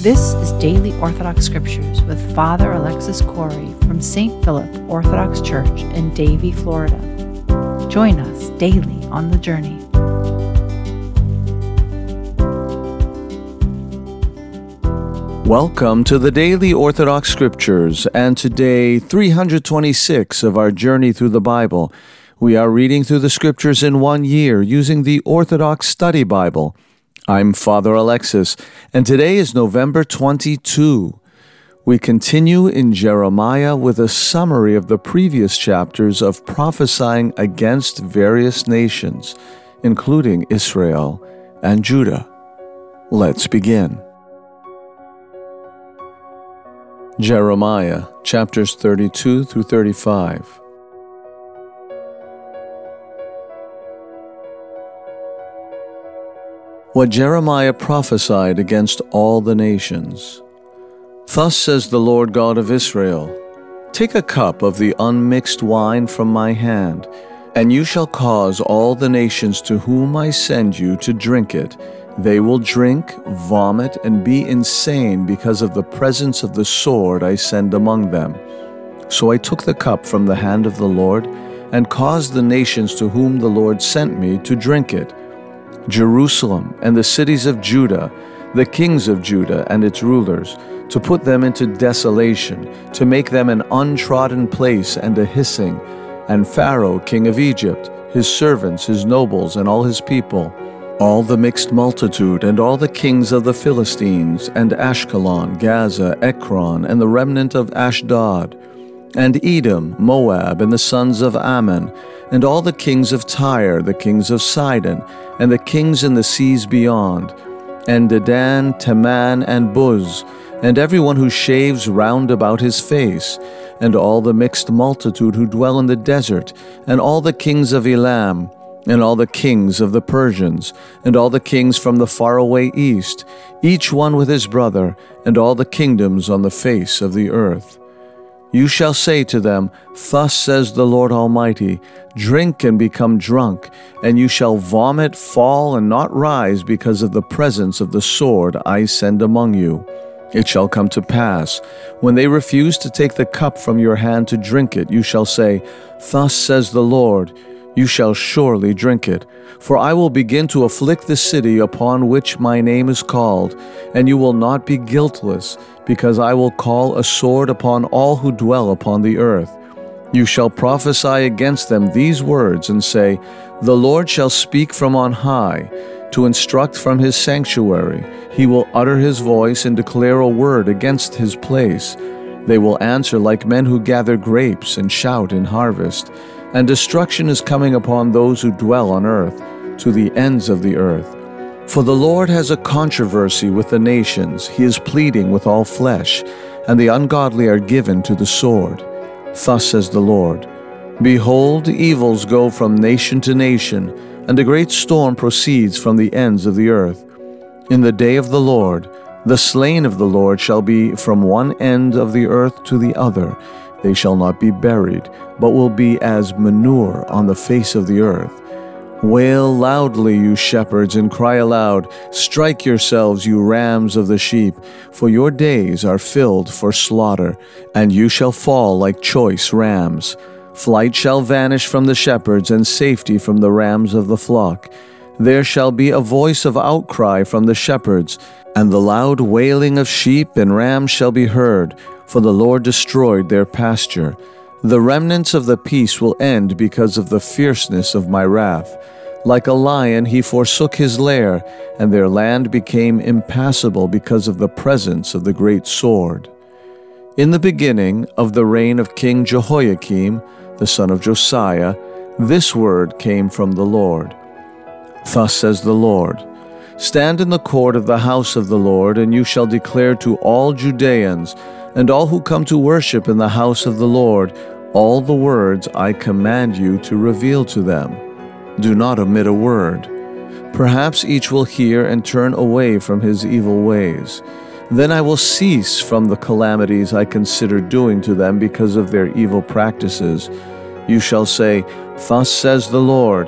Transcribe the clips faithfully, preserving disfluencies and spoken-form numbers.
This is Daily Orthodox Scriptures with Father Alexis Corey from Saint Philip Orthodox Church in Davie, Florida. Join us daily on the journey. Welcome to the Daily Orthodox Scriptures, and today, three hundred twenty-six of our journey through the Bible. We are reading through the Scriptures in one year using the Orthodox Study Bible. I'm Father Alexis, and today is November twenty-second. We continue in Jeremiah with a summary of the previous chapters of prophesying against various nations, including Israel and Judah. Let's begin. Jeremiah, chapters thirty-two through thirty-five. What Jeremiah prophesied against all the nations. Thus says the Lord God of Israel, Take a cup of the unmixed wine from my hand, and you shall cause all the nations to whom I send you to drink it. They will drink, vomit, and be insane because of the presence of the sword I send among them. So I took the cup from the hand of the Lord, and caused the nations to whom the Lord sent me to drink it. Jerusalem and the cities of Judah, the kings of Judah and its rulers, to put them into desolation, to make them an untrodden place and a hissing, and Pharaoh king of Egypt, his servants, his nobles, and all his people, all the mixed multitude, and all the kings of the Philistines, and Ashkelon, Gaza, Ekron, and the remnant of Ashdod, and Edom, Moab, and the sons of Ammon, and all the kings of Tyre, the kings of Sidon, and the kings in the seas beyond, and Dedan, Teman, and Buz, and everyone who shaves round about his face, and all the mixed multitude who dwell in the desert, and all the kings of Elam, and all the kings of the Persians, and all the kings from the faraway east, each one with his brother, and all the kingdoms on the face of the earth. You shall say to them, Thus says the Lord Almighty, Drink and become drunk, and you shall vomit, fall, and not rise because of the presence of the sword I send among you. It shall come to pass, when they refuse to take the cup from your hand to drink it, you shall say, Thus says the Lord, You shall surely drink it. For I will begin to afflict the city upon which my name is called, and you will not be guiltless, because I will call a sword upon all who dwell upon the earth. You shall prophesy against them these words, and say, The Lord shall speak from on high, to instruct from his sanctuary. He will utter his voice and declare a word against his place. They will answer like men who gather grapes and shout in harvest. And destruction is coming upon those who dwell on earth, to the ends of the earth. For the Lord has a controversy with the nations, he is pleading with all flesh, and the ungodly are given to the sword. Thus says the Lord, Behold, evils go from nation to nation, and a great storm proceeds from the ends of the earth. In the day of the Lord, the slain of the Lord shall be from one end of the earth to the other. They shall not be buried, but will be as manure on the face of the earth. Wail loudly, you shepherds, and cry aloud. Strike yourselves, you rams of the sheep, for your days are filled for slaughter, and you shall fall like choice rams. Flight shall vanish from the shepherds, and safety from the rams of the flock. There shall be a voice of outcry from the shepherds, and the loud wailing of sheep and rams shall be heard, for the Lord destroyed their pasture. The remnants of the peace will end because of the fierceness of my wrath. Like a lion he forsook his lair, and their land became impassable because of the presence of the great sword. In the beginning of the reign of King Jehoiakim, the son of Josiah, this word came from the Lord. Thus says the Lord, Stand in the court of the house of the Lord, and you shall declare to all Judeans, and all who come to worship in the house of the Lord, all the words I command you to reveal to them. Do not omit a word. Perhaps each will hear and turn away from his evil ways. Then I will cease from the calamities I consider doing to them because of their evil practices. You shall say, Thus says the Lord,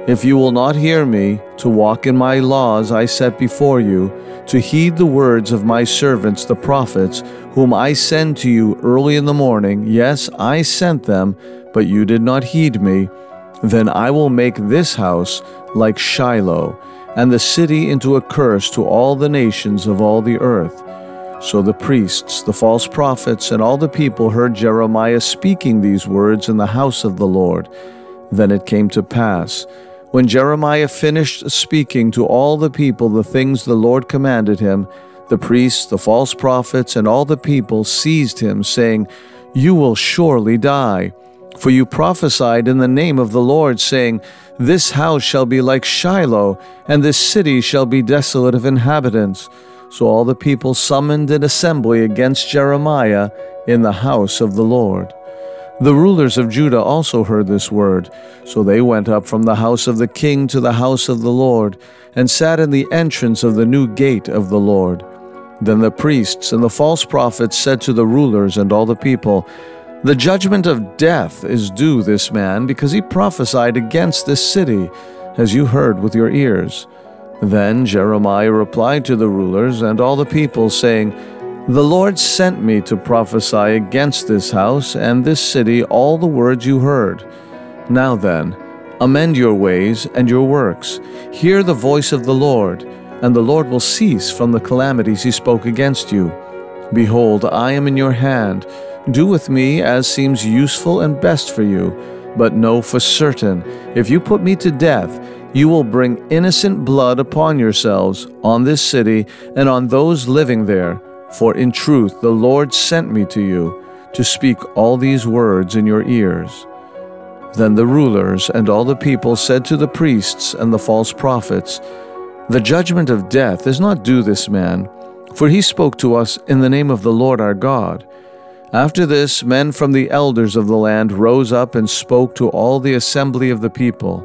If you will not hear me, to walk in my laws I set before you, to heed the words of my servants the prophets, whom I send to you early in the morning, yes, I sent them, but you did not heed me, then I will make this house like Shiloh, and the city into a curse to all the nations of all the earth. So the priests, the false prophets, and all the people heard Jeremiah speaking these words in the house of the Lord. Then it came to pass, when Jeremiah finished speaking to all the people the things the Lord commanded him, the priests, the false prophets, and all the people seized him, saying, You will surely die. For you prophesied in the name of the Lord, saying, This house shall be like Shiloh, and this city shall be desolate of inhabitants. So all the people summoned an assembly against Jeremiah in the house of the Lord. The rulers of Judah also heard this word, so they went up from the house of the king to the house of the Lord, and sat in the entrance of the new gate of the Lord. Then the priests and the false prophets said to the rulers and all the people, The judgment of death is due this man, because he prophesied against this city, as you heard with your ears. Then Jeremiah replied to the rulers and all the people, saying, The Lord sent me to prophesy against this house and this city all the words you heard. Now then, amend your ways and your works. Hear the voice of the Lord, and the Lord will cease from the calamities he spoke against you. Behold, I am in your hand. Do with me as seems useful and best for you. But know for certain, if you put me to death, you will bring innocent blood upon yourselves, on this city, and on those living there. For in truth the Lord sent me to you, to speak all these words in your ears. Then the rulers and all the people said to the priests and the false prophets, The judgment of death is not due this man, for he spoke to us in the name of the Lord our God. After this, men from the elders of the land rose up and spoke to all the assembly of the people.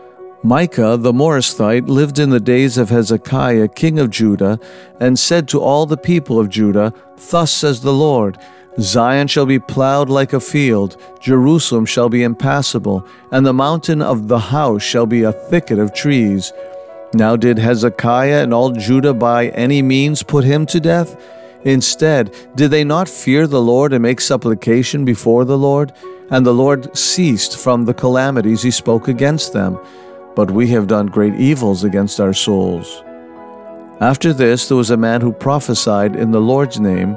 Micah the Morasthite lived in the days of Hezekiah king of Judah, and said to all the people of Judah, Thus says the Lord, Zion shall be plowed like a field, Jerusalem shall be impassable, and the mountain of the house shall be a thicket of trees. Now did Hezekiah and all Judah by any means put him to death? Instead, did they not fear the Lord and make supplication before the Lord? And the Lord ceased from the calamities he spoke against them. But we have done great evils against our souls. After this there was a man who prophesied in the Lord's name,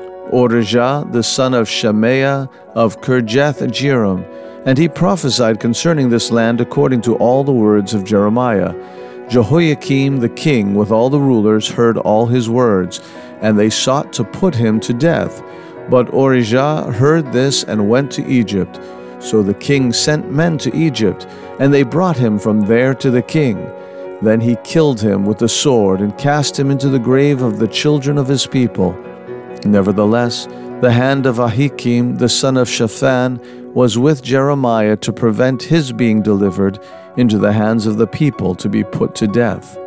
Orijah the son of Shemaiah of Kirjath-jearim, and he prophesied concerning this land according to all the words of Jeremiah. Jehoiakim the king with all the rulers heard all his words, and they sought to put him to death. But Orijah heard this and went to Egypt. So the king sent men to Egypt, and they brought him from there to the king. Then he killed him with the sword and cast him into the grave of the children of his people. Nevertheless, the hand of Ahikam the son of Shaphan was with Jeremiah to prevent his being delivered into the hands of the people to be put to death.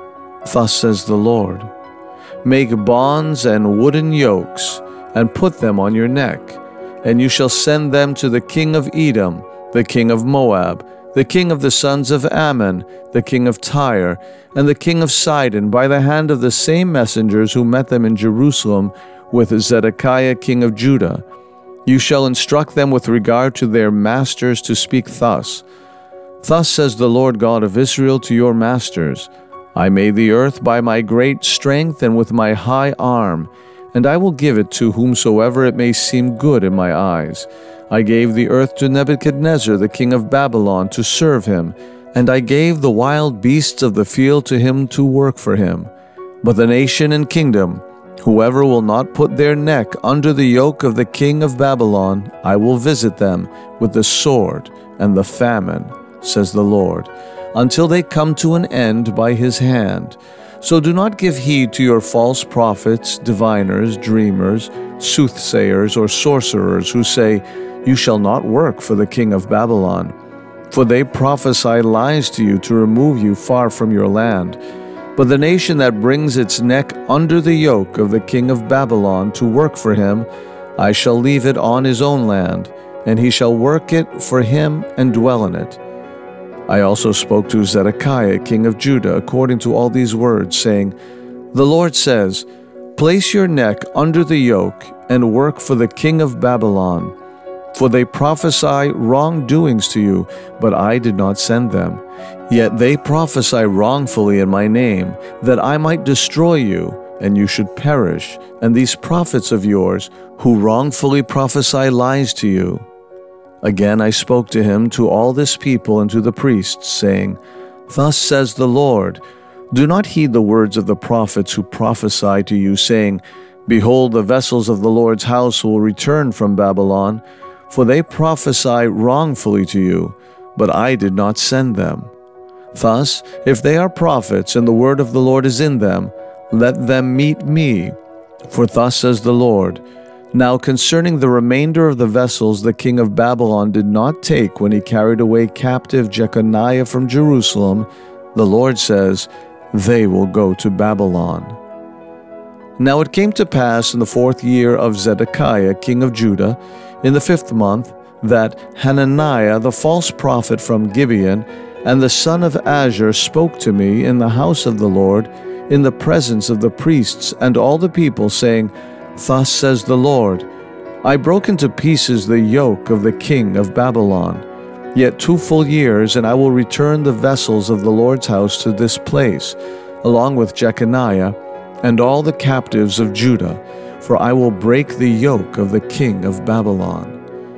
Thus says the Lord, Make bonds and wooden yokes, and put them on your neck, and you shall send them to the king of Edom, the king of Moab, the king of the sons of Ammon, the king of Tyre, and the king of Sidon, by the hand of the same messengers who met them in Jerusalem with Zedekiah king of Judah. You shall instruct them with regard to their masters to speak thus. Thus says the Lord God of Israel to your masters, I made the earth by my great strength and with my high arm, and I will give it to whomsoever it may seem good in my eyes. I gave the earth to Nebuchadnezzar the king of Babylon to serve him, and I gave the wild beasts of the field to him to work for him. But the nation and kingdom, whoever will not put their neck under the yoke of the king of Babylon, I will visit them with the sword and the famine, says the Lord, until they come to an end by his hand. So do not give heed to your false prophets, diviners, dreamers, soothsayers, or sorcerers who say, You shall not work for the king of Babylon. For they prophesy lies to you to remove you far from your land. But the nation that brings its neck under the yoke of the king of Babylon to work for him, I shall leave it on his own land, and he shall work it for him and dwell in it. I also spoke to Zedekiah, king of Judah, according to all these words, saying, The Lord says, Place your neck under the yoke and work for the king of Babylon. For they prophesy wrongdoings to you, but I did not send them. Yet they prophesy wrongfully in my name, that I might destroy you, and you should perish, and these prophets of yours, who wrongfully prophesy lies to you. Again I spoke to him, to all this people, and to the priests, saying, Thus says the Lord, Do not heed the words of the prophets who prophesy to you, saying, Behold, the vessels of the Lord's house will return from Babylon, for they prophesy wrongfully to you, but I did not send them. Thus, if they are prophets, and the word of the Lord is in them, let them meet me. For thus says the Lord, Now concerning the remainder of the vessels the king of Babylon did not take when he carried away captive Jeconiah from Jerusalem, the Lord says, They will go to Babylon. Now it came to pass in the fourth year of Zedekiah king of Judah, in the fifth month, that Hananiah the false prophet from Gibeon and the son of Azur spoke to me in the house of the Lord, in the presence of the priests and all the people, saying, Thus says the Lord, I broke into pieces the yoke of the king of Babylon. Yet two full years, and I will return the vessels of the Lord's house to this place, along with Jeconiah and all the captives of Judah, for I will break the yoke of the king of Babylon.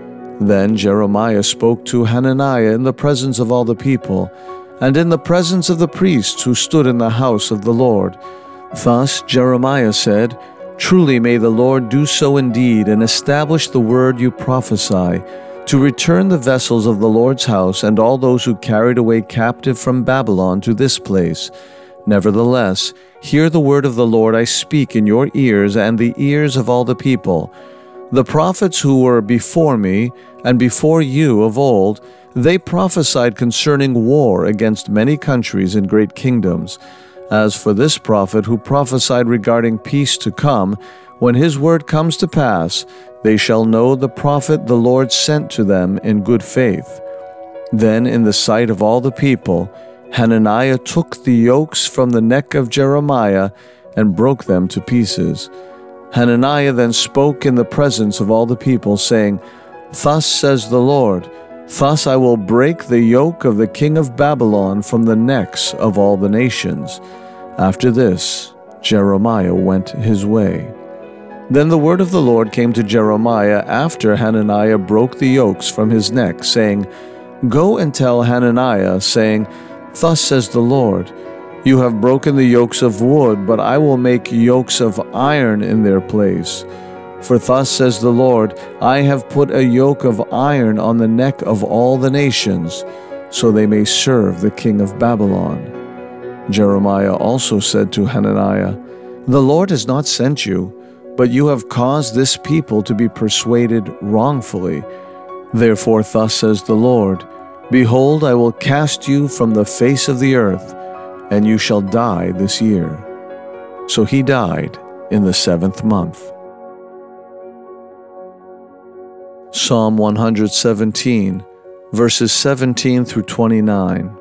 Then Jeremiah spoke to Hananiah in the presence of all the people, and in the presence of the priests who stood in the house of the Lord. Thus Jeremiah said, Truly may the Lord do so indeed, and establish the word you prophesy, to return the vessels of the Lord's house and all those who carried away captive from Babylon to this place. Nevertheless, hear the word of the Lord I speak in your ears and the ears of all the people. The prophets who were before me and before you of old, they prophesied concerning war against many countries and great kingdoms. As for this prophet who prophesied regarding peace to come, when his word comes to pass, they shall know the prophet the Lord sent to them in good faith. Then in the sight of all the people, Hananiah took the yokes from the neck of Jeremiah and broke them to pieces. Hananiah then spoke in the presence of all the people, saying, Thus says the Lord, Thus I will break the yoke of the king of Babylon from the necks of all the nations. After this, Jeremiah went his way. Then the word of the Lord came to Jeremiah after Hananiah broke the yokes from his neck, saying, Go and tell Hananiah, saying, Thus says the Lord, You have broken the yokes of wood, but I will make yokes of iron in their place. For thus says the Lord, I have put a yoke of iron on the neck of all the nations, so they may serve the king of Babylon. Jeremiah also said to Hananiah, The Lord has not sent you, but you have caused this people to be persuaded wrongfully. Therefore thus says the Lord, Behold, I will cast you from the face of the earth, and you shall die this year. So he died in the seventh month. Psalm one hundred seventeen, verses seventeen through twenty-nine.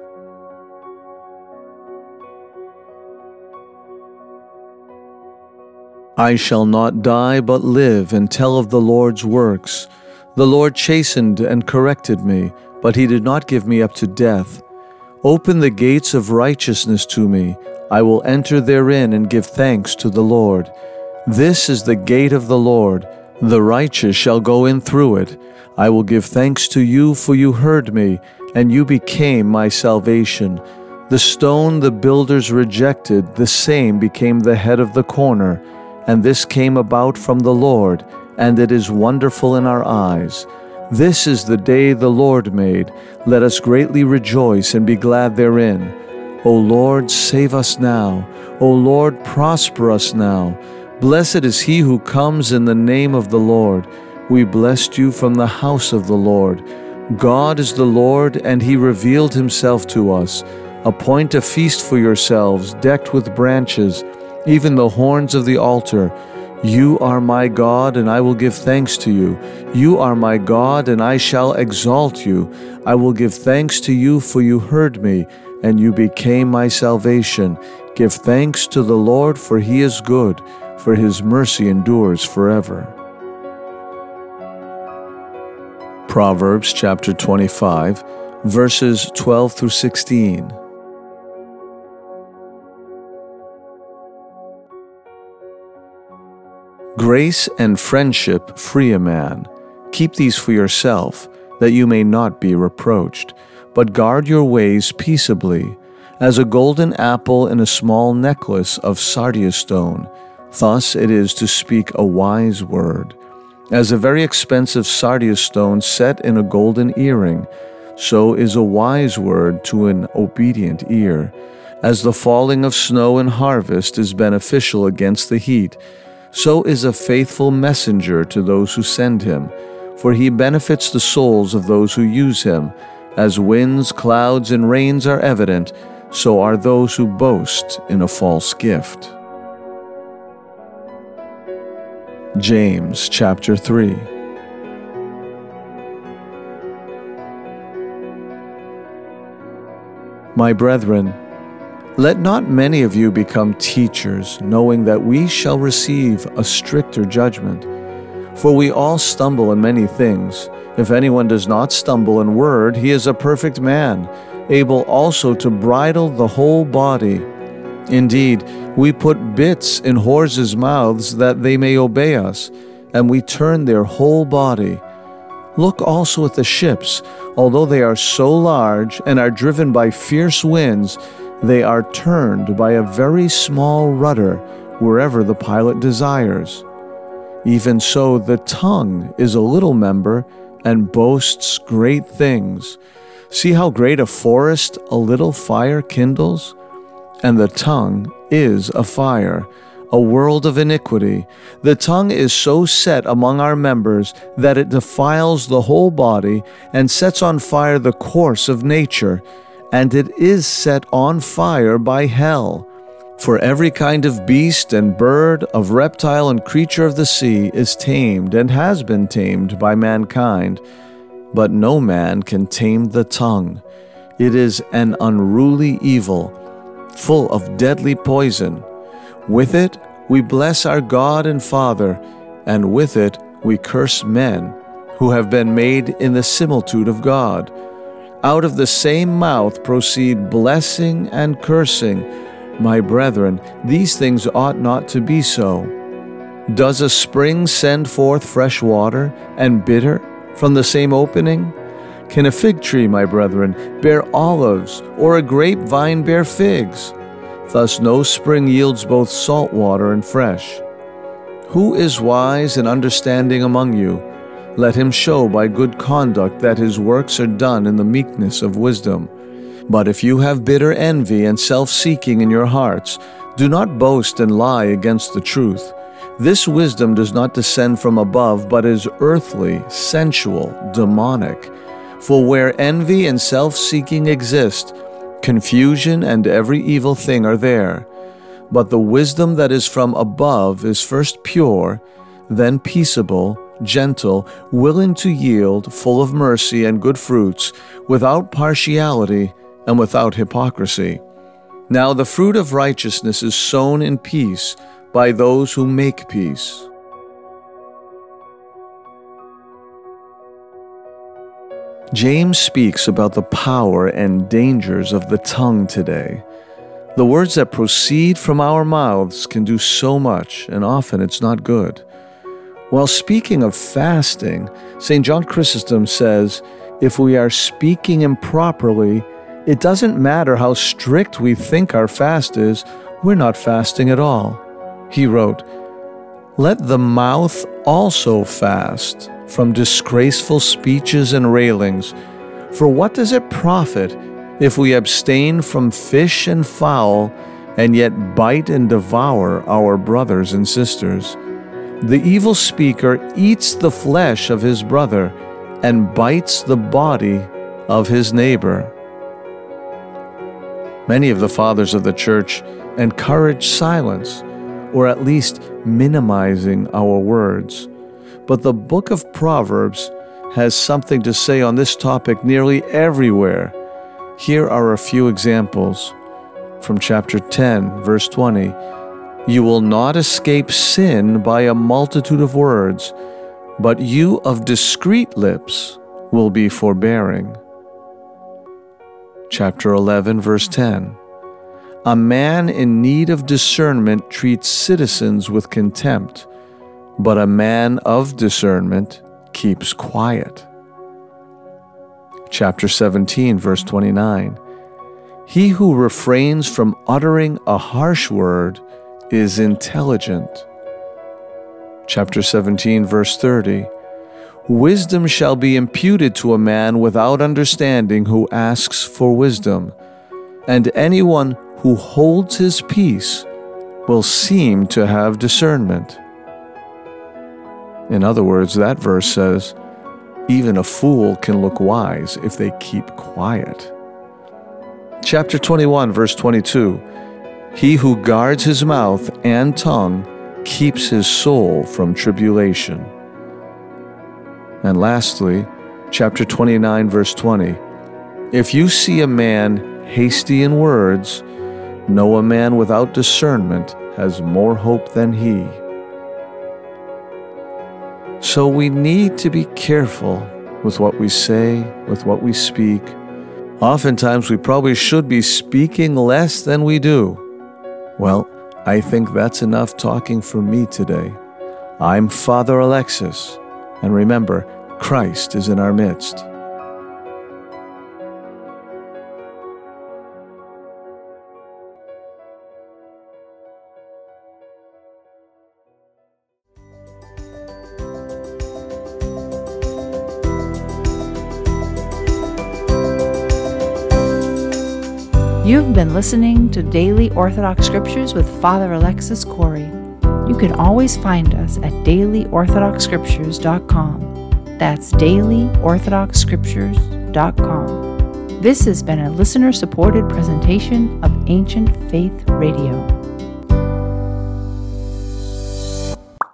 I shall not die but live and tell of the Lord's works. The Lord chastened and corrected me, but he did not give me up to death. Open the gates of righteousness to me. I will enter therein and give thanks to the Lord. This is the gate of the Lord. The righteous shall go in through it. I will give thanks to you, for you heard me, and you became my salvation. The stone the builders rejected, the same became the head of the corner. And this came about from the Lord, and it is wonderful in our eyes. This is the day the Lord made. Let us greatly rejoice and be glad therein. O Lord, save us now. O Lord, prosper us now. Blessed is he who comes in the name of the Lord. We blessed you from the house of the Lord. God is the Lord, and he revealed himself to us. Appoint a feast for yourselves, decked with branches, even the horns of the altar. You are my God, and I will give thanks to you. You are my God, and I shall exalt you. I will give thanks to you, for you heard me, and you became my salvation. Give thanks to the Lord, for he is good, for his mercy endures forever. Proverbs chapter twenty-five, verses twelve through sixteen. Grace and friendship free a man. Keep these for yourself, that you may not be reproached, but guard your ways peaceably, as a golden apple in a small necklace of sardius stone. Thus it is to speak a wise word. As a very expensive sardius stone set in a golden earring, so is a wise word to an obedient ear. As the falling of snow in harvest is beneficial against the heat, so is a faithful messenger to those who send him, for he benefits the souls of those who use him. As winds, clouds, and rains are evident, so are those who boast in a false gift. James chapter three. My brethren, let not many of you become teachers, knowing that we shall receive a stricter judgment. For we all stumble in many things. If anyone does not stumble in word, he is a perfect man, able also to bridle the whole body. Indeed, we put bits in horses' mouths that they may obey us, and we turn their whole body. Look also at the ships. Although they are so large and are driven by fierce winds, they are turned by a very small rudder wherever the pilot desires. Even so, the tongue is a little member and boasts great things. See how great a forest a little fire kindles? And the tongue is a fire, a world of iniquity. The tongue is so set among our members that it defiles the whole body and sets on fire the course of nature, and it is set on fire by hell. For every kind of beast and bird, of reptile and creature of the sea is tamed and has been tamed by mankind. But no man can tame the tongue. It is an unruly evil, full of deadly poison. With it we bless our God and Father, and with it we curse men, who have been made in the similitude of God. Out of the same mouth proceed blessing and cursing. My brethren, these things ought not to be so. Does a spring send forth fresh water and bitter from the same opening? Can a fig tree, my brethren, bear olives, or a grapevine bear figs? Thus no spring yields both salt water and fresh. Who is wise and understanding among you? Let him show by good conduct that his works are done in the meekness of wisdom. But if you have bitter envy and self-seeking in your hearts, do not boast and lie against the truth. This wisdom does not descend from above, but is earthly, sensual, demonic. For where envy and self-seeking exist, confusion and every evil thing are there. But the wisdom that is from above is first pure, then peaceable, gentle, willing to yield, full of mercy and good fruits, without partiality and without hypocrisy. Now the fruit of righteousness is sown in peace by those who make peace. James speaks about the power and dangers of the tongue today. The words that proceed from our mouths can do so much, and often it's not good. While speaking of fasting, Saint John Chrysostom says, if we are speaking improperly, it doesn't matter how strict we think our fast is, we're not fasting at all. He wrote, let the mouth also fast from disgraceful speeches and railings. For what does it profit if we abstain from fish and fowl, and yet bite and devour our brothers and sisters? The evil speaker eats the flesh of his brother and bites the body of his neighbor. Many of the fathers of the church encourage silence, or at least minimizing our words. But the book of Proverbs has something to say on this topic nearly everywhere. Here are a few examples. From chapter ten, verse twenty, "You will not escape sin by a multitude of words, but you of discreet lips will be forbearing." Chapter eleven, verse ten, "A man in need of discernment treats citizens with contempt, but a man of discernment keeps quiet." Chapter seventeen, verse twenty-nine, "He who refrains from uttering a harsh word is intelligent." Chapter seventeen, verse thirty, "Wisdom shall be imputed to a man without understanding who asks for wisdom, and anyone who holds his peace will seem to have discernment." In other words, that verse says, even a fool can look wise if they keep quiet. Chapter twenty-one, verse twenty-two, "He who guards his mouth and tongue keeps his soul from tribulation." And lastly, chapter twenty-nine, verse twenty, "If you see a man hasty in words, know a man without discernment has more hope than he." So we need to be careful with what we say, with what we speak. Oftentimes we probably should be speaking less than we do. Well, I think that's enough talking for me today. I'm Father Alexis, and remember, Christ is in our midst. You've been listening to Daily Orthodox Scriptures with Father Alexis Corey. You can always find us at daily orthodox scriptures dot com. That's daily orthodox scriptures dot com. This has been a listener-supported presentation of Ancient Faith Radio.